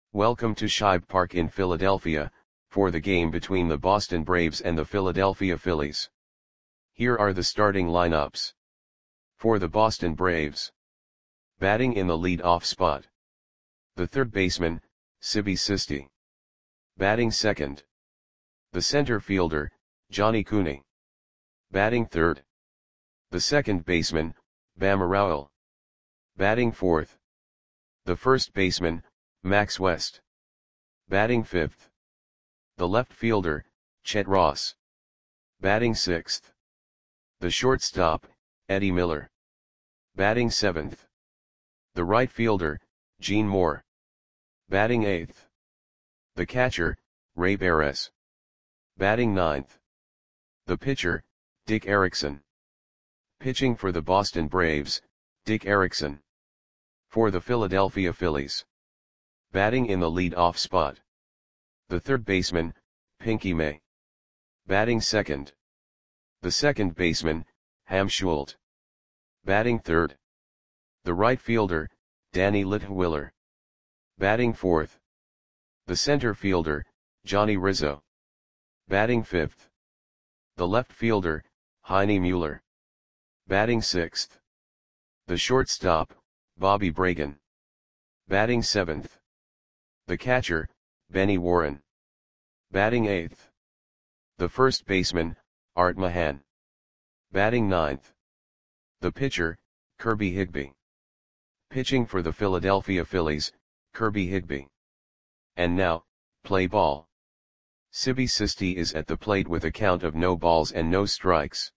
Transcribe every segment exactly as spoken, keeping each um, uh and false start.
Welcome to Shibe Park in Philadelphia, for the game between the Boston Braves and the Philadelphia Phillies. Here are the starting lineups. For the Boston Braves. Batting in the lead-off spot. The third baseman, Sibi Sisti. Batting second. The center fielder, Johnny Cooney. Batting third. The second baseman, Bama Rowell. Batting fourth. The first baseman, Max West. Batting fifth. The left fielder, Chet Ross. Batting sixth. The shortstop, Eddie Miller. Batting seventh. The right fielder, Gene Moore. Batting eighth. The catcher, Ray Perez. Batting ninth. The pitcher, Dick Erickson. Pitching for the Boston Braves, Dick Erickson. For the Philadelphia Phillies. Batting in the lead-off spot. The third baseman, Pinky May. Batting second. The second baseman, Ham Schult. Batting third. The right fielder, Danny Litwiler. Batting fourth. The center fielder, Johnny Rizzo. Batting fifth. The left fielder, Heine Mueller. Batting sixth. The shortstop, Bobby Bragan. Batting seventh. The catcher, Benny Warren. Batting eighth. The first baseman, Art Mahan. Batting ninth. The pitcher, Kirby Higbee. Pitching for the Philadelphia Phillies, Kirby Higbee. And now, play ball. Sibi Sisti is at the plate with a count of no balls and no strikes.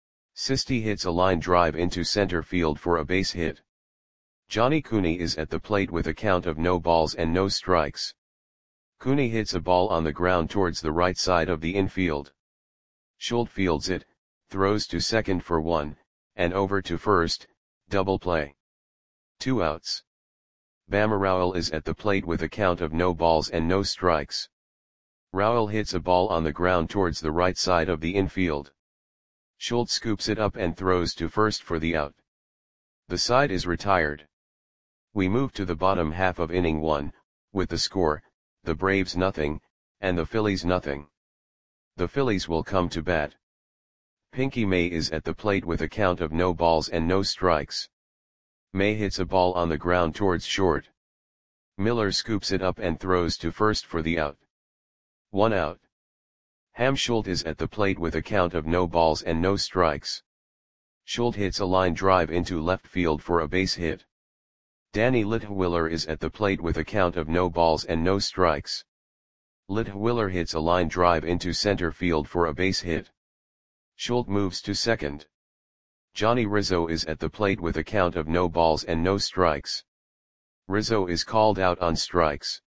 Sisti hits a line drive into center field for a base hit. Johnny Cooney is at the plate with a count of no balls and no strikes. Cooney hits a ball on the ground towards the right side of the infield. Schult fields it, throws to second for one, and over to first, double play. Two outs. Bama Rowell is at the plate with a count of no balls and no strikes. Rowell hits a ball on the ground towards the right side of the infield. Schult scoops it up and throws to first for the out. The side is retired. We move to the bottom half of inning one, with the score, the Braves nothing, and the Phillies nothing. The Phillies will come to bat. Pinky May is at the plate with a count of no balls and no strikes. May hits a ball on the ground towards short. Miller scoops it up and throws to first for the out. One out. Ham Schult is at the plate with a count of no balls and no strikes. Schult hits a line drive into left field for a base hit. Danny Litwiler is at the plate with a count of no balls and no strikes. Litwiler hits a line drive into center field for a base hit. Schult moves to second. Johnny Rizzo is at the plate with a count of no balls and no strikes. Rizzo is called out on strikes.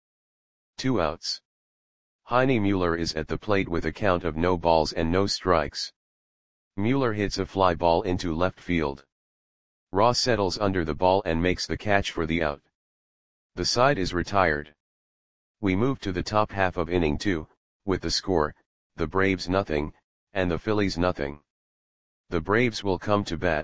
Two outs. Heine Mueller is at the plate with a count of no balls and no strikes. Mueller hits a fly ball into left field. Ross settles under the ball and makes the catch for the out. The side is retired. We move to the top half of inning two, with the score, the Braves nothing, and the Phillies nothing. The Braves will come to bat.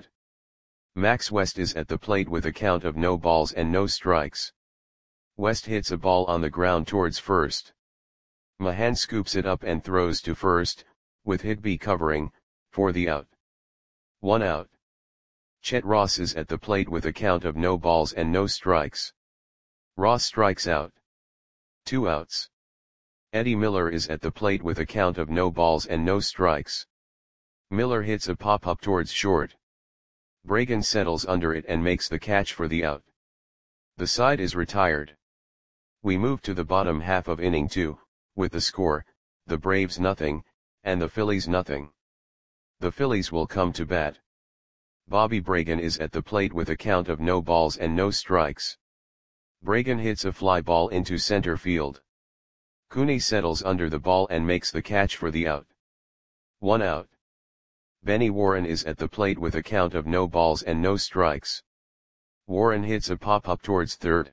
Max West is at the plate with a count of no balls and no strikes. West hits a ball on the ground towards first. Mahan scoops it up and throws to first, with Higbee covering, for the out. One out. Chet Ross is at the plate with a count of no balls and no strikes. Ross strikes out. Two outs. Eddie Miller is at the plate with a count of no balls and no strikes. Miller hits a pop-up towards short. Bragan settles under it and makes the catch for the out. The side is retired. We move to the bottom half of inning two, with the score, the Braves nothing, and the Phillies nothing. The Phillies will come to bat. Bobby Bragan is at the plate with a count of no balls and no strikes. Bragan hits a fly ball into center field. Cooney settles under the ball and makes the catch for the out. One out. Benny Warren is at the plate with a count of no balls and no strikes. Warren hits a pop-up towards third.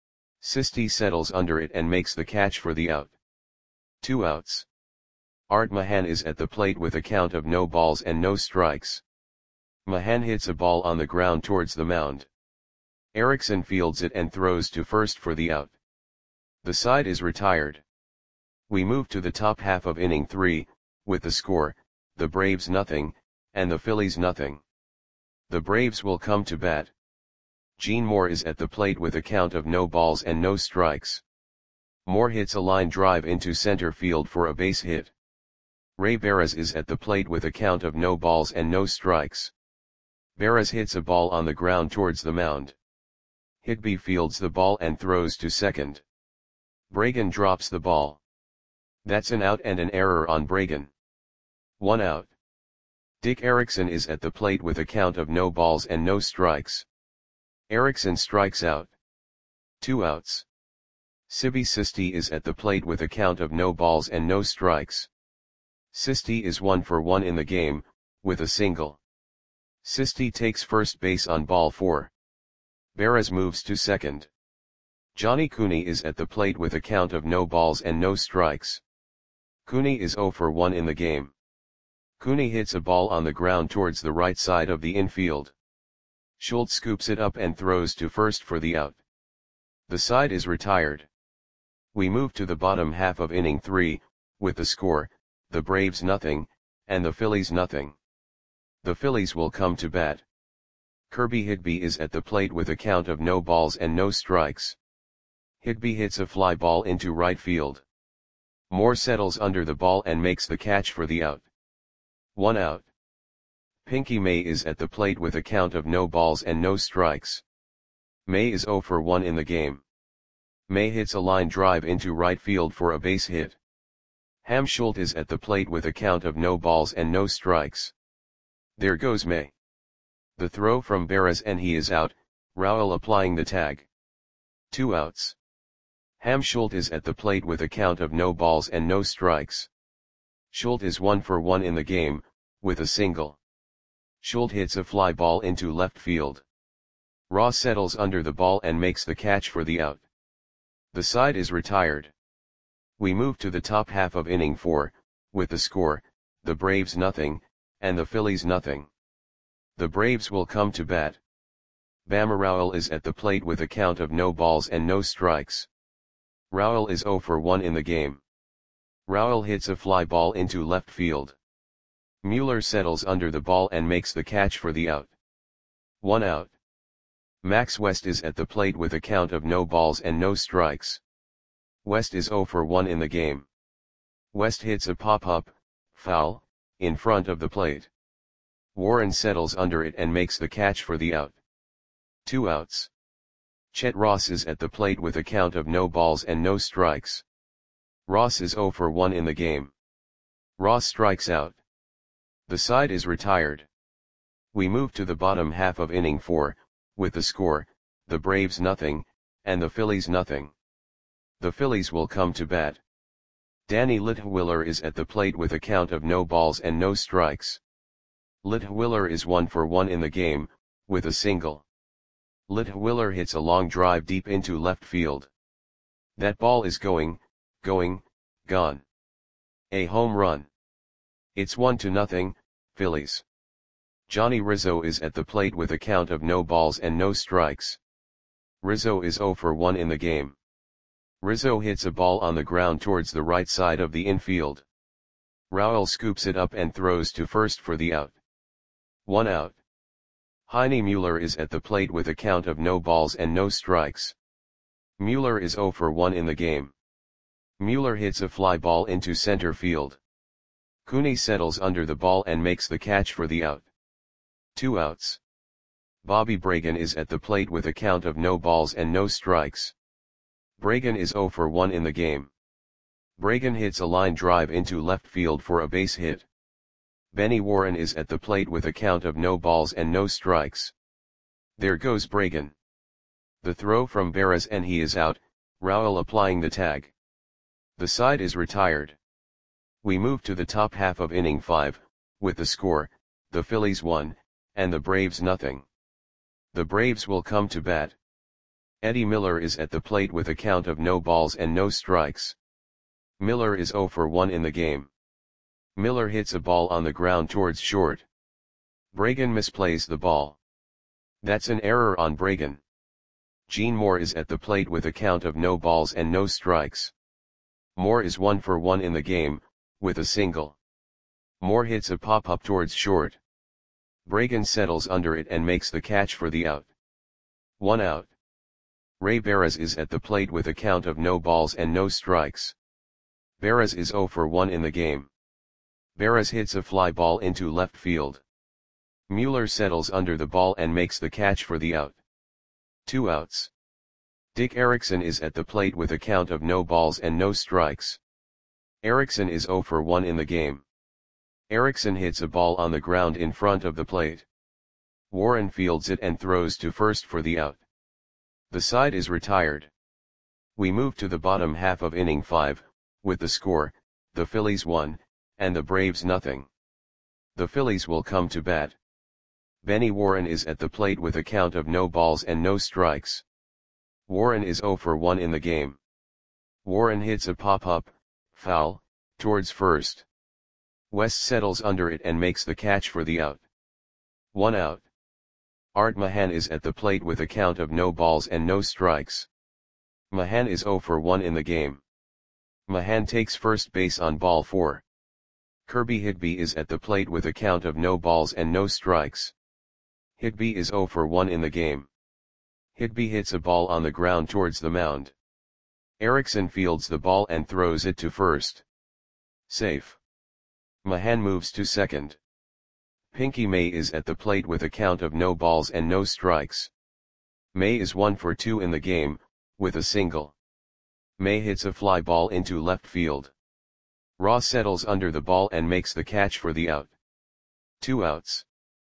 Sisti settles under it and makes the catch for the out. Two outs. Art Mahan is at the plate with a count of no balls and no strikes. Mahan hits a ball on the ground towards the mound. Erickson fields it and throws to first for the out. The side is retired. We move to the top half of inning three, with the score, the Braves nothing, and the Phillies nothing. The Braves will come to bat. Gene Moore is at the plate with a count of no balls and no strikes. Moore hits a line drive into center field for a base hit. Ray Barras is at the plate with a count of no balls and no strikes. Barras hits a ball on the ground towards the mound. Higbee fields the ball and throws to second. Bragan drops the ball. That's an out and an error on Bragan. One out. Dick Erickson is at the plate with a count of no balls and no strikes. Erickson strikes out. Two outs. Sibi Sisti is at the plate with a count of no balls and no strikes. Sisti is one for one in the game, with a single. Sisti takes first base on ball four. Barras moves to second. Johnny Cooney is at the plate with a count of no balls and no strikes. Cooney is zero for one in the game. Cooney hits a ball on the ground towards the right side of the infield. Schultz scoops it up and throws to first for the out. The side is retired. We move to the bottom half of inning three, with the score, the Braves nothing, and the Phillies nothing. The Phillies will come to bat. Kirby Higbee is at the plate with a count of no balls and no strikes. Higbee hits a fly ball into right field. Moore settles under the ball and makes the catch for the out. One out. Pinky May is at the plate with a count of no balls and no strikes. May is zero for one in the game. May hits a line drive into right field for a base hit. Ham Schultz is at the plate with a count of no balls and no strikes. There goes May. The throw from Barras and he is out, Rowell applying the tag. Two outs. Ham Schultz is at the plate with a count of no balls and no strikes. Schultz is one for one in the game, with a single. Schultz hits a fly ball into left field. Ross settles under the ball and makes the catch for the out. The side is retired. We move to the top half of inning four, with the score, the Braves nothing, and the Phillies nothing. The Braves will come to bat. Bama Rowell is at the plate with a count of no balls and no strikes. Rowell is zero for one in the game. Rowell hits a fly ball into left field. Mueller settles under the ball and makes the catch for the out. One out. Max West is at the plate with a count of no balls and no strikes. West is zero for one in the game. West hits a pop-up, foul, in front of the plate. Warren settles under it and makes the catch for the out. Two outs. Chet Ross is at the plate with a count of no balls and no strikes. Ross is zero for one in the game. Ross strikes out. The side is retired. We move to the bottom half of inning four, with the score, the Braves nothing, and the Phillies nothing. The Phillies will come to bat. Danny Litwiller is at the plate with a count of no balls and no strikes. Litwiller is one for one in the game, with a single. Litwiller hits a long drive deep into left field. That ball is going, going, gone. A home run. It's one to nothing, Phillies. Johnny Rizzo is at the plate with a count of no balls and no strikes. Rizzo is zero for one in the game. Rizzo hits a ball on the ground towards the right side of the infield. Rowell scoops it up and throws to first for the out. One out. Heine Mueller is at the plate with a count of no balls and no strikes. Mueller is zero for one in the game. Mueller hits a fly ball into center field. Cooney settles under the ball and makes the catch for the out. Two outs. Bobby Bragan is at the plate with a count of no balls and no strikes. Bragan is zero for one in the game. Bragan hits a line drive into left field for a base hit. Benny Warren is at the plate with a count of no balls and no strikes. There goes Bragan. The throw from Barras and he is out, Rowell applying the tag. The side is retired. We move to the top half of inning five, with the score, the Phillies one, and the Braves nothing. The Braves will come to bat. Eddie Miller is at the plate with a count of no balls and no strikes. Miller is zero for one in the game. Miller hits a ball on the ground towards short. Bragan misplays the ball. That's an error on Bragan. Gene Moore is at the plate with a count of no balls and no strikes. Moore is one for one in the game, with a single. Moore hits a pop-up towards short. Bragan settles under it and makes the catch for the out. One out. Ray Barras is at the plate with a count of no balls and no strikes. Barras is zero for one in the game. Barras hits a fly ball into left field. Mueller settles under the ball and makes the catch for the out. Two outs. Dick Erickson is at the plate with a count of no balls and no strikes. Erickson is zero for one in the game. Erickson hits a ball on the ground in front of the plate. Warren fields it and throws to first for the out. The side is retired. We move to the bottom half of inning five, with the score, the Phillies one, and the Braves nothing. The Phillies will come to bat. Benny Warren is at the plate with a count of no balls and no strikes. Warren is zero for one in the game. Warren hits a pop-up, foul, towards first. West settles under it and makes the catch for the out. One out. Art Mahan is at the plate with a count of no balls and no strikes. Mahan is zero for one in the game. Mahan takes first base on ball four. Kirby Higby is at the plate with a count of no balls and no strikes. Higby is zero for one in the game. Higby hits a ball on the ground towards the mound. Erickson fields the ball and throws it to first. Safe. Mahan moves to second. Pinky May is at the plate with a count of no balls and no strikes. May is one for two in the game, with a single. May hits a fly ball into left field. Ross settles under the ball and makes the catch for the out. Two outs.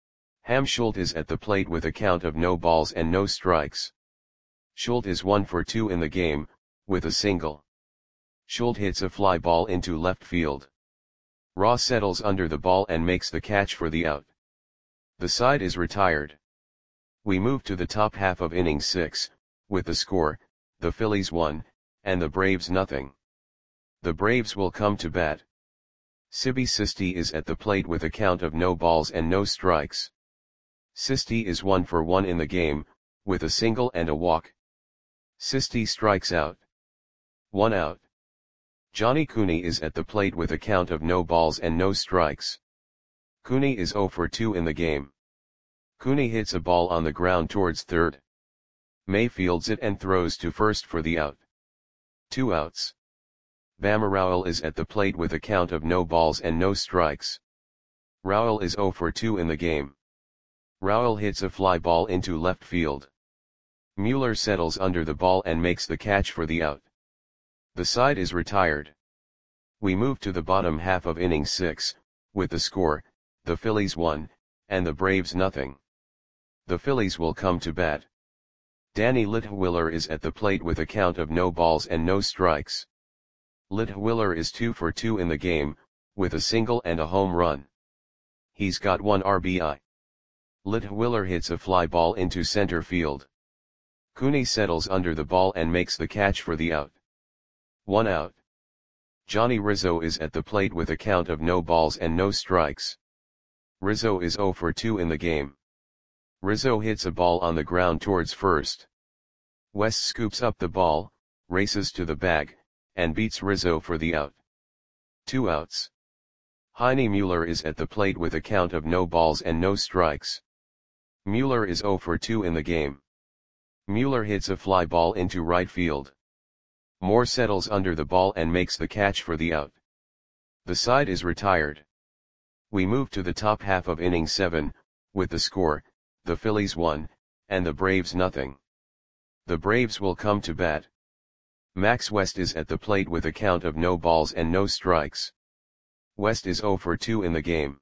Ham Schultz is at the plate with a count of no balls and no strikes. Schultz is one for two in the game, with a single. Schultz hits a fly ball into left field. Ross settles under the ball and makes the catch for the out. The side is retired. We move to the top half of inning six, with the score, the Phillies one, and the Braves nothing. The Braves will come to bat. Sibby Sisti is at the plate with a count of no balls and no strikes. Sisti is one for one in the game, with a single and a walk. Sisti strikes out. One out. Johnny Cooney is at the plate with a count of no balls and no strikes. Cooney is zero for two in the game. Cooney hits a ball on the ground towards third. May fields it and throws to first for the out. Two outs. Bama Rowell is at the plate with a count of no balls and no strikes. Rowell is zero for two in the game. Rowell hits a fly ball into left field. Mueller settles under the ball and makes the catch for the out. The side is retired. We move to the bottom half of inning six, with the score, the Phillies one, and the Braves nothing. The Phillies will come to bat. Danny Litwiller is at the plate with a count of no balls and no strikes. Litwiller is two for two in the game, with a single and a home run. He's got one R B I. Litwiller hits a fly ball into center field. Cooney settles under the ball and makes the catch for the out. One out. Johnny Rizzo is at the plate with a count of no balls and no strikes. Rizzo is zero for two in the game. Rizzo hits a ball on the ground towards first. West scoops up the ball, races to the bag, and beats Rizzo for the out. Two outs. Heine Mueller is at the plate with a count of no balls and no strikes. Mueller is zero for two in the game. Mueller hits a fly ball into right field. Moore settles under the ball and makes the catch for the out. The side is retired. We move to the top half of inning seven, with the score, the Phillies one, and the Braves nothing. The Braves will come to bat. Max West is at the plate with a count of no balls and no strikes. West is zero for two in the game.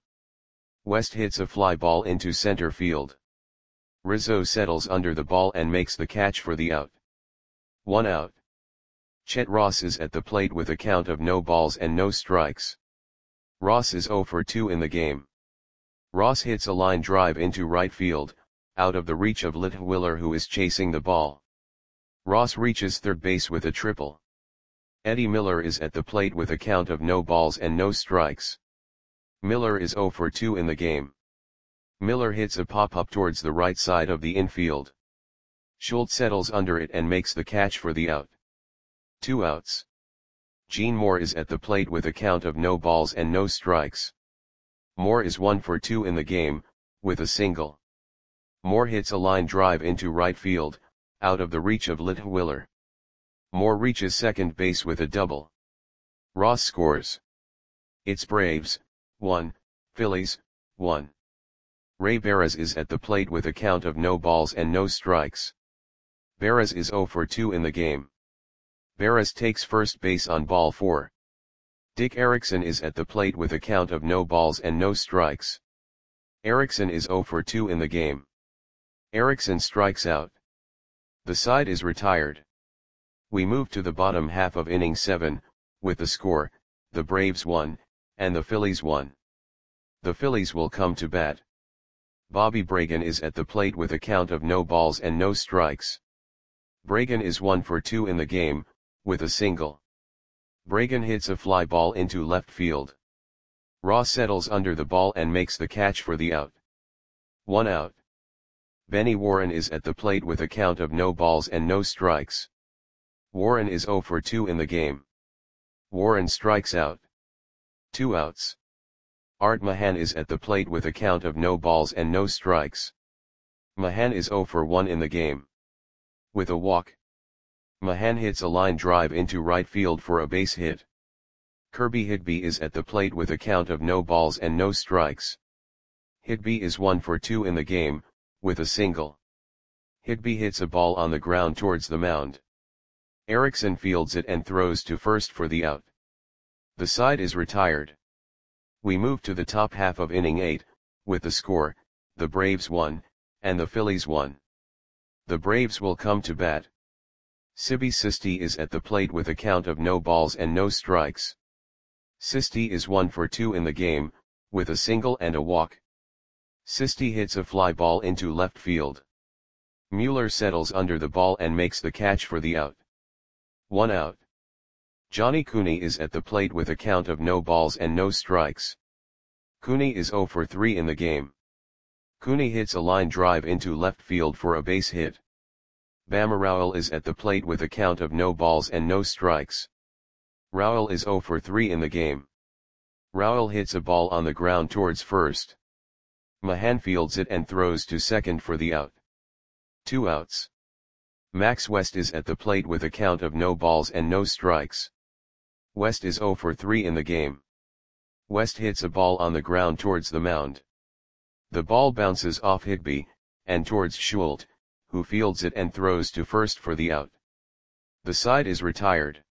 West hits a fly ball into center field. Rizzo settles under the ball and makes the catch for the out. One out. Chet Ross is at the plate with a count of no balls and no strikes. Ross is zero for two in the game. Ross hits a line drive into right field, out of the reach of Litwiller who is chasing the ball. Ross reaches third base with a triple. Eddie Miller is at the plate with a count of no balls and no strikes. Miller is zero for two in the game. Miller hits a pop-up towards the right side of the infield. Schultz settles under it and makes the catch for the out. Two outs. Gene Moore is at the plate with a count of no balls and no strikes. Moore is one for two in the game, with a single. Moore hits a line drive into right field, out of the reach of Litwiler. Moore reaches second base with a double. Ross scores. It's Braves, one, Phillies, one. Ray Barras is at the plate with a count of no balls and no strikes. Barras is zero for two in the game. Barras takes first base on ball four. Dick Erickson is at the plate with a count of no balls and no strikes. Erickson is zero for two in the game. Erickson strikes out. The side is retired. We move to the bottom half of inning seven, with the score, the Braves one, and the Phillies one. The Phillies will come to bat. Bobby Bragan is at the plate with a count of no balls and no strikes. Bragan is one for two in the game, with a single. Bragan hits a fly ball into left field. Ross settles under the ball and makes the catch for the out. One out. Benny Warren is at the plate with a count of no balls and no strikes. Warren is zero for two in the game. Warren strikes out. Two outs. Art Mahan is at the plate with a count of no balls and no strikes. Mahan is zero for one in the game. With a walk. Mahan hits a line drive into right field for a base hit. Kirby Higby is at the plate with a count of no balls and no strikes. Higby is one for two in the game, with a single. Higby hits a ball on the ground towards the mound. Erickson fields it and throws to first for the out. The side is retired. We move to the top half of inning eight, with the score, the Braves one, and the Phillies one. The Braves will come to bat. Sibby Sisti is at the plate with a count of no balls and no strikes. Sisti is one for two in the game, with a single and a walk. Sisti hits a fly ball into left field. Mueller settles under the ball and makes the catch for the out. One out. Johnny Cooney is at the plate with a count of no balls and no strikes. Cooney is zero for three in the game. Cooney hits a line drive into left field for a base hit. Bama Rowell is at the plate with a count of no balls and no strikes. Rowell is zero for three in the game. Rowell hits a ball on the ground towards first. Mahan fields it and throws to second for the out. Two outs. Max West is at the plate with a count of no balls and no strikes. West is zero for three in the game. West hits a ball on the ground towards the mound. The ball bounces off Higby, and towards Schultz, who fields it and throws to first for the out. The side is retired.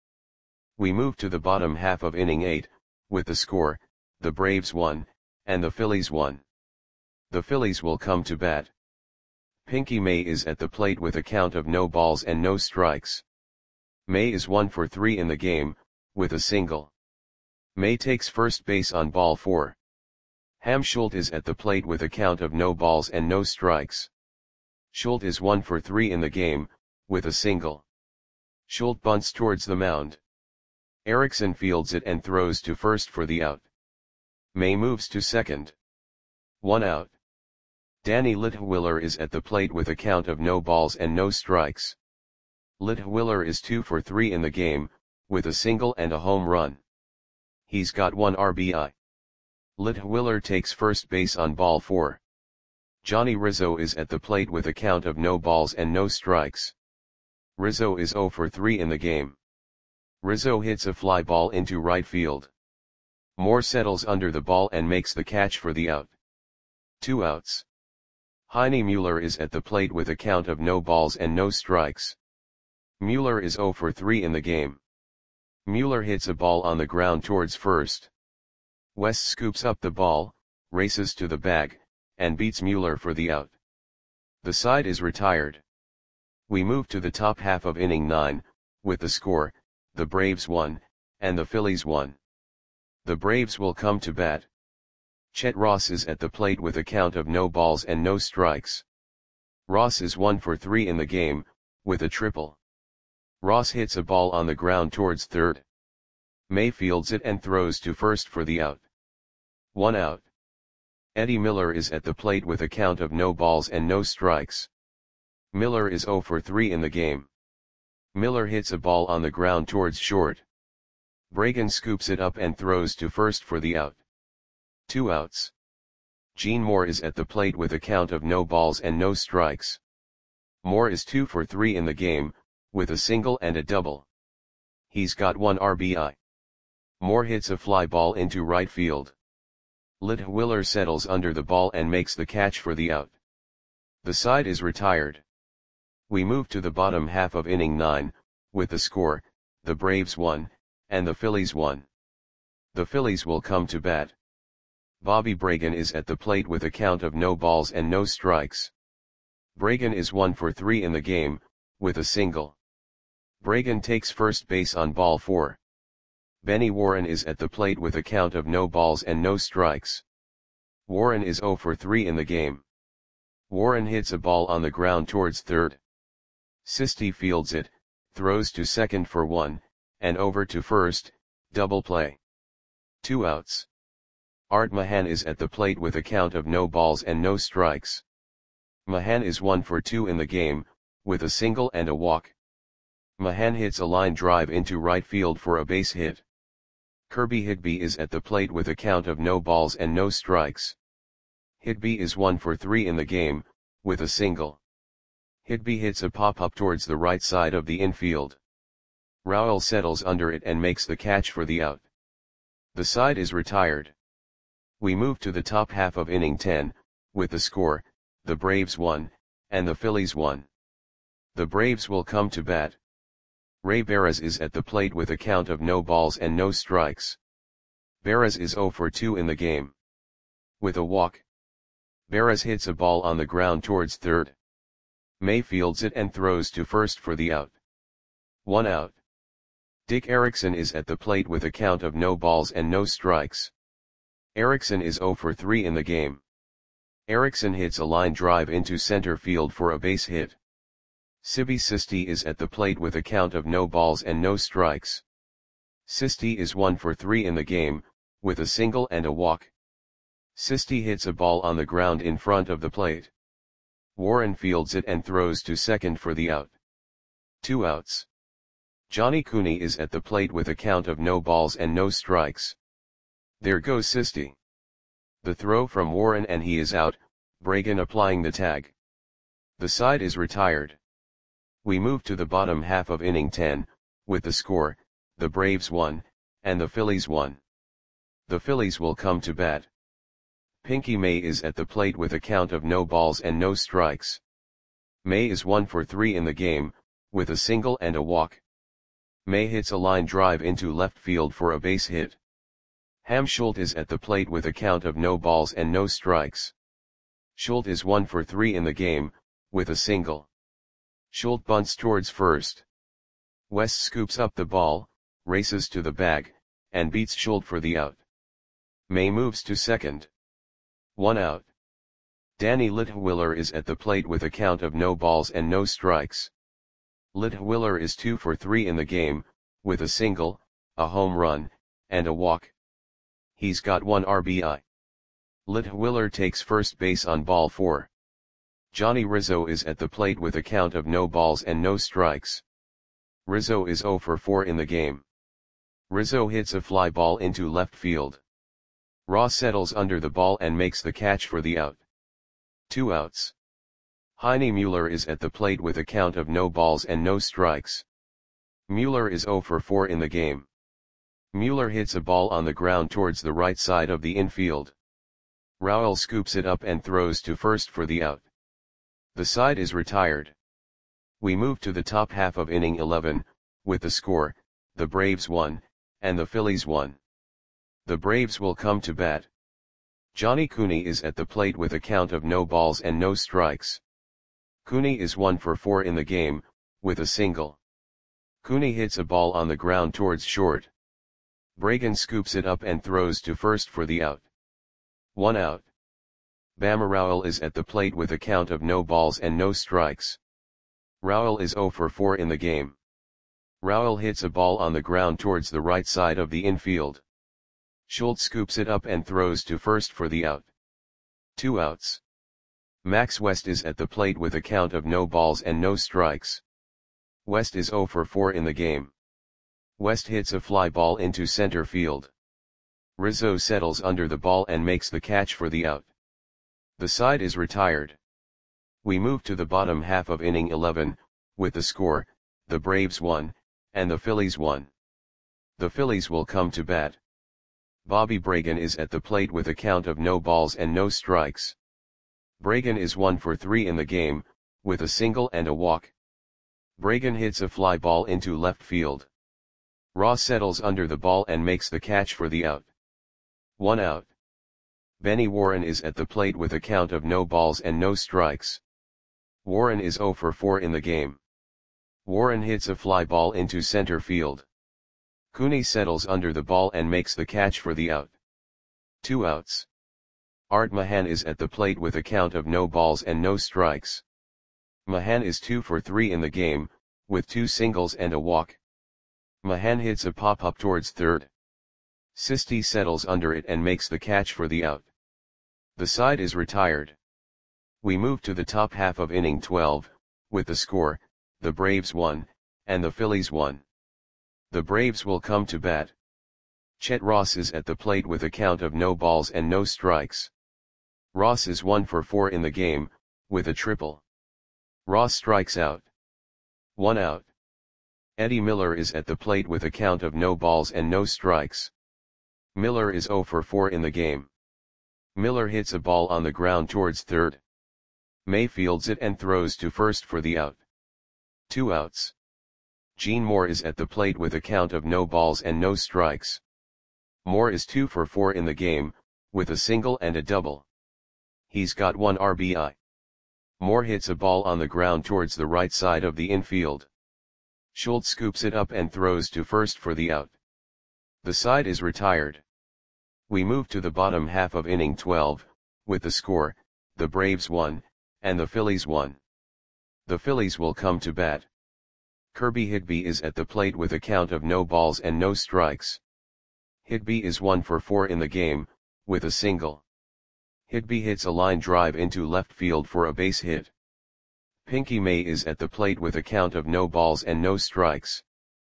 We move to the bottom half of inning eight, with the score, the Braves one, and the Phillies one. The Phillies will come to bat. Pinky May is at the plate with a count of no balls and no strikes. May is one for three in the game, with a single. May takes first base on ball four. Ham Schultz is at the plate with a count of no balls and no strikes. Schultz is one for three in the game, with a single. Schultz bunts towards the mound. Erickson fields it and throws to first for the out. May moves to second. One out. Danny Litwiler is at the plate with a count of no balls and no strikes. Litwiler is two for three in the game, with a single and a home run. He's got one R B I. Litwiler takes first base on ball four. Johnny Rizzo is at the plate with a count of no balls and no strikes. Rizzo is zero for three in the game. Rizzo hits a fly ball into right field. Moore settles under the ball and makes the catch for the out. Two outs. Heine Mueller is at the plate with a count of no balls and no strikes. Mueller is zero for three in the game. Mueller hits a ball on the ground towards first. West scoops up the ball, races to the bag, and beats Mueller for the out. The side is retired. We move to the top half of inning nine, with the score, the Braves one, and the Phillies one. The Braves will come to bat. Chet Ross is at the plate with a count of no balls and no strikes. Ross is one for three in the game, with a triple. Ross hits a ball on the ground towards third. May fields it and throws to first for the out. One out. Eddie Miller is at the plate with a count of no balls and no strikes. Miller is zero for three in the game. Miller hits a ball on the ground towards short. Bragan scoops it up and throws to first for the out. Two outs. Gene Moore is at the plate with a count of no balls and no strikes. Moore is two for three in the game, with a single and a double. He's got one R B I. Moore hits a fly ball into right field. Litwiller settles under the ball and makes the catch for the out. The side is retired. We move to the bottom half of inning nine, with the score, the Braves won, and the Phillies won. The Phillies will come to bat. Bobby Bragan is at the plate with a count of no balls and no strikes. Bragan is one for three in the game, with a single. Bragan takes first base on ball four. Benny Warren is at the plate with a count of no balls and no strikes. Warren is zero for three in the game. Warren hits a ball on the ground towards third. Sisti fields it, throws to second for one, and over to first, double play. Two outs. Art Mahan is at the plate with a count of no balls and no strikes. Mahan is one for two in the game, with a single and a walk. Mahan hits a line drive into right field for a base hit. Kirby Higbee is at the plate with a count of no balls and no strikes. Higbee is one for three in the game, with a single. Higbee hits a pop-up towards the right side of the infield. Rowell settles under it and makes the catch for the out. The side is retired. We move to the top half of inning ten, with the score, the Braves won, and the Phillies won. The Braves will come to bat. Ray Barras is at the plate with a count of no balls and no strikes. Barras is zero for two in the game. With a walk. Barras hits a ball on the ground towards third. May fields it and throws to first for the out. One out. Dick Erickson is at the plate with a count of no balls and no strikes. Erickson is zero for three in the game. Erickson hits a line drive into center field for a base hit. Sibi Sisti is at the plate with a count of no balls and no strikes. Sisti is one for three in the game, with a single and a walk. Sisti hits a ball on the ground in front of the plate. Warren fields it and throws to second for the out. Two outs. Johnny Cooney is at the plate with a count of no balls and no strikes. There goes Sisti. The throw from Warren and he is out, Bragan applying the tag. The side is retired. We move to the bottom half of inning ten, with the score, the Braves won, and the Phillies won. The Phillies will come to bat. Pinky May is at the plate with a count of no balls and no strikes. May is one for three in the game, with a single and a walk. May hits a line drive into left field for a base hit. Ham Schultz is at the plate with a count of no balls and no strikes. Schultz is one for three in the game, with a single. Schultz bunts towards first. West scoops up the ball, races to the bag, and beats Schultz for the out. May moves to second. One out. Danny Litwiller is at the plate with a count of no balls and no strikes. Litwiller is two for three in the game, with a single, a home run, and a walk. He's got one R B I. Litwiller takes first base on ball four. Johnny Rizzo is at the plate with a count of no balls and no strikes. Rizzo is zero for four in the game. Rizzo hits a fly ball into left field. Ross settles under the ball and makes the catch for the out. Two outs. Heine Mueller is at the plate with a count of no balls and no strikes. Mueller is zero for four in the game. Mueller hits a ball on the ground towards the right side of the infield. Rowell scoops it up and throws to first for the out. The side is retired. We move to the top half of inning eleven, with the score, the Braves won, and the Phillies won. The Braves will come to bat. Johnny Cooney is at the plate with a count of no balls and no strikes. Cooney is one for four in the game, with a single. Cooney hits a ball on the ground towards short. Bragan scoops it up and throws to first for the out. One out. Bama Rowell is at the plate with a count of no balls and no strikes. Rowell is zero for four in the game. Rowell hits a ball on the ground towards the right side of the infield. Schultz scoops it up and throws to first for the out. Two outs. Max West is at the plate with a count of no balls and no strikes. West is zero for four in the game. West hits a fly ball into center field. Rizzo settles under the ball and makes the catch for the out. The side is retired. We move to the bottom half of inning eleven, with the score, the Braves won, and the Phillies won. The Phillies will come to bat. Bobby Bragan is at the plate with a count of no balls and no strikes. Bragan is one for three in the game, with a single and a walk. Bragan hits a fly ball into left field. Ross settles under the ball and makes the catch for the out. One out. Benny Warren is at the plate with a count of no balls and no strikes. Warren is zero for four in the game. Warren hits a fly ball into center field. Cooney settles under the ball and makes the catch for the out. Two outs. Art Mahan is at the plate with a count of no balls and no strikes. Mahan is two for three in the game, with two singles and a walk. Mahan hits a pop-up towards third. Sisti settles under it and makes the catch for the out. The side is retired. We move to the top half of inning twelve, with the score, the Braves won, and the Phillies won. The Braves will come to bat. Chet Ross is at the plate with a count of no balls and no strikes. Ross is one for four in the game, with a triple. Ross strikes out. One out. Eddie Miller is at the plate with a count of no balls and no strikes. Miller is zero for four in the game. Miller hits a ball on the ground towards third. May fields it and throws to first for the out. Two outs. Gene Moore is at the plate with a count of no balls and no strikes. Moore is two for four in the game, with a single and a double. He's got one R B I. Moore hits a ball on the ground towards the right side of the infield. Schultz scoops it up and throws to first for the out. The side is retired. We move to the bottom half of inning twelve, with the score, the Braves won, and the Phillies won. The Phillies will come to bat. Kirby Higby is at the plate with a count of no balls and no strikes. Higby is one for four in the game, with a single. Higby hits a line drive into left field for a base hit. Pinky May is at the plate with a count of no balls and no strikes.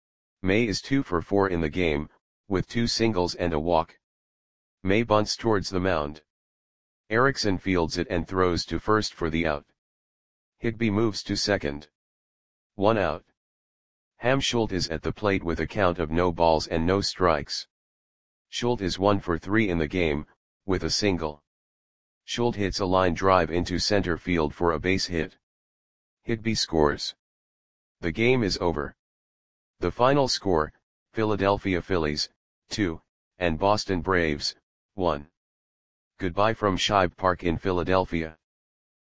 May is two for four in the game, with two singles and a walk. May bunts towards the mound. Erickson fields it and throws to first for the out. Higby moves to second. One out. Ham Schultz is at the plate with a count of no balls and no strikes. Schultz is one for three in the game, with a single. Schultz hits a line drive into center field for a base hit. Higby scores. The game is over. The final score, Philadelphia Phillies, two, and Boston Braves, one. Goodbye from Shibe Park in Philadelphia.